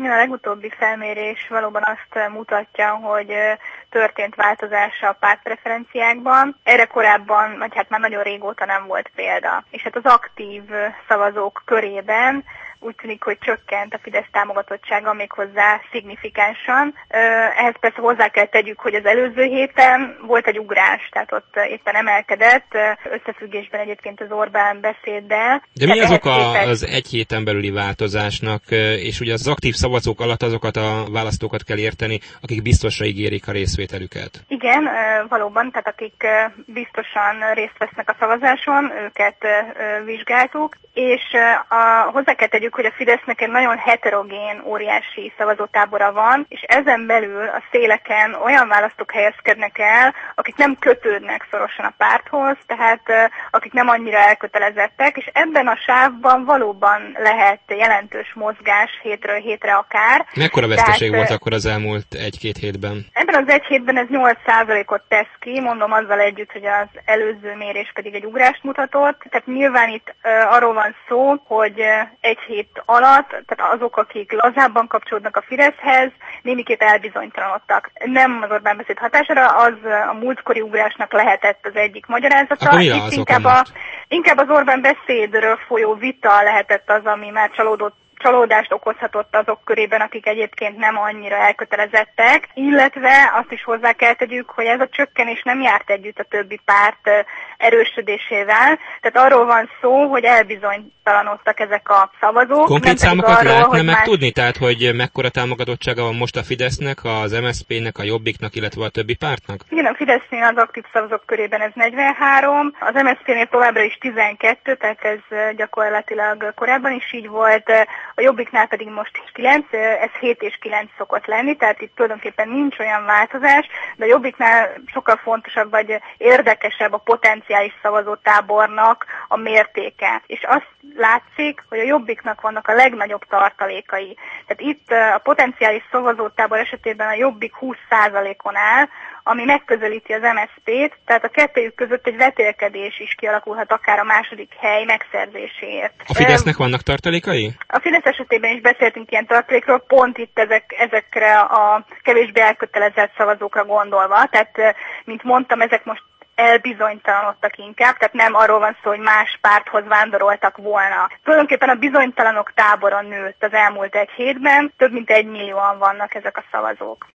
A legutóbbi felmérés valóban azt mutatja, hogy történt változás a pártpreferenciákban. Erre korábban, vagy hát már nagyon régóta nem volt példa. És hát az aktív szavazók körében úgy tűnik, hogy csökkent a Fidesz támogatottsága méghozzá szignifikánsan. Ehhez persze hozzá kell tegyük, hogy az előző héten volt egy ugrás, tehát ott éppen emelkedett, összefüggésben egyébként az Orbán beszéddel. De mi az oka az egy héten belüli változásnak, és ugye az aktív szavazók alatt azokat a választókat kell érteni, akik biztosra ígérik a részvételüket? Igen, valóban, tehát akik biztosan részt vesznek a szavazáson, őket vizsgáltuk, és hozzá kell tegyük, hogy a Fidesznek egy nagyon heterogén, óriási szavazótábora van, és ezen belül a széleken olyan választók helyezkednek el, akik nem kötődnek szorosan a párthoz, tehát akik nem annyira elkötelezettek, és ebben a sávban valóban lehet jelentős mozgás hétről hétre akár. Mekkora veszteség volt akkor az elmúlt 1-2 hétben? Ebben az egy hétben ez 8%-ot tesz ki, mondom azzal együtt, hogy az előző mérés pedig egy ugrást mutatott. Tehát nyilván itt arról van szó, hogy egy hét alatt, tehát azok, akik lazábban kapcsolódnak a Fideszhez, némiképp elbizonytalanodtak. Nem az Orbán beszéd hatására, az a múltkori ugrásnak lehetett az egyik magyarázata. Akkor mi az inkább az Orbán beszédről folyó vita lehetett az, ami már csalódást okozhatott azok körében, akik egyébként nem annyira elkötelezettek, illetve azt is hozzá kell tegyük, hogy ez a csökkenés nem járt együtt a többi párt erősödésével. Tehát arról van szó, hogy elbizonytalanodtak ezek a szavazók. Konkrét számokat lehetne megtudni? Tehát, hogy mekkora támogatottsága van most a Fidesznek, az MSZP-nek, a Jobbiknak, illetve a többi pártnak? Igen, a Fidesznél az aktív szavazók körében ez 43, az MSZP-nél továbbra is 12, tehát ez gyakorlatilag korábban is így volt, a Jobbiknál pedig most 9, ez 7 és 9 szokott lenni, tehát itt tulajdonképpen nincs olyan változás, de a Jobbiknál sokkal fontosabb vagy érdekesebb a potenciális szavazótábornak a mértéke. És azt látszik, hogy a Jobbiknak vannak a legnagyobb tartalékai. Tehát itt a potenciális szavazótábor esetében a Jobbik 20%-on áll, ami megközelíti az MSZP-t, tehát a kettőjük között egy vetélkedés is kialakulhat akár a második hely megszerzéséért. A Fidesznek vannak tartalékai? A Fidesz esetében is beszéltünk ilyen tartalékról, pont itt ezekre a kevésbé elkötelezett szavazókra gondolva, tehát mint mondtam, ezek most elbizonytalanodtak inkább, tehát nem arról van szó, hogy más párthoz vándoroltak volna. Tulajdonképpen a bizonytalanok tábora nőtt az elmúlt egy hétben, több mint 1 millióan vannak ezek a szavazók.